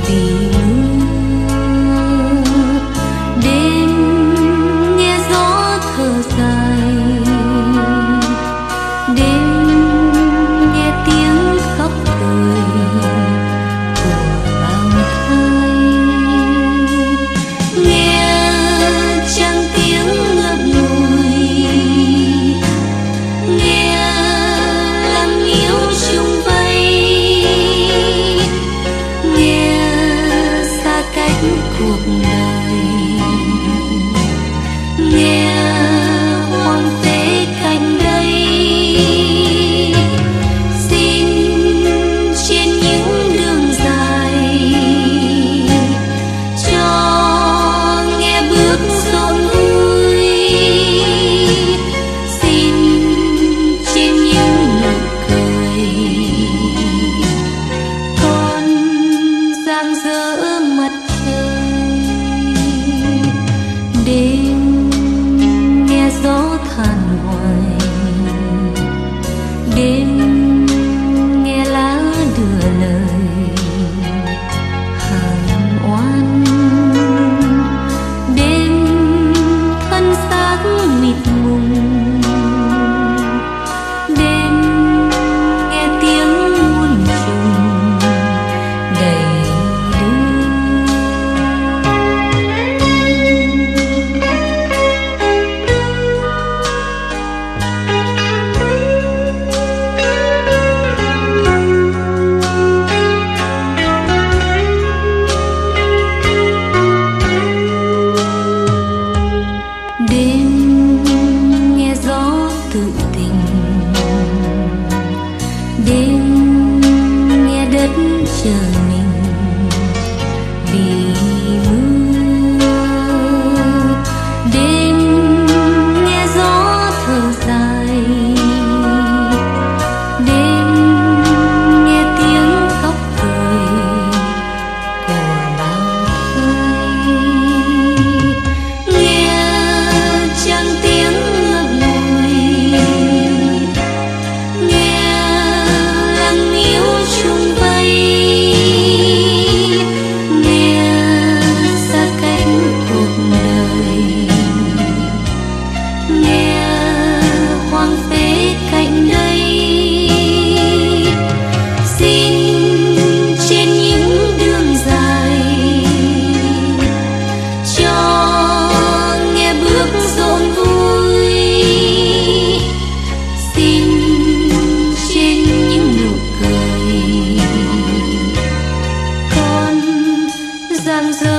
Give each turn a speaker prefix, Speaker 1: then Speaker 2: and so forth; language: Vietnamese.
Speaker 1: vì mưa. Đêm nghe gió thở dài, đêm nghe tiếng khóc cười của bao thai, nghe trăng tiếng ngập ngùi, nghe lắng níu chung vây, nghe xa cách cuộc đời, nghe hoang phế cạnh đây. Xin trên những đường dài cho nghe bước rộn vui, xin trên những nụ cười con rạng rỡ mặt trời. Đêm nghe gió than hoài, đêm nghe lá đưa lời hờn oan, đêm thân xác mịt mùng, đêm nghe tiếng muôn trùng đầy đưa. Đêm nghe gió tự tình, đêm nghe đất chờ mình vì mưa. Đêm nghe gió thở dài, đêm nghe tiếng khóc cười của bao thai, nghe trăng tiếng ngập ngùi, nghe lắng níu chung vây, nghe xa cách cuộc đời, nghe hoang phế cạnh đây. Xin trên những đường dài cho nghe bước rộn vui, xin trên những nụ cười con rạng rỡ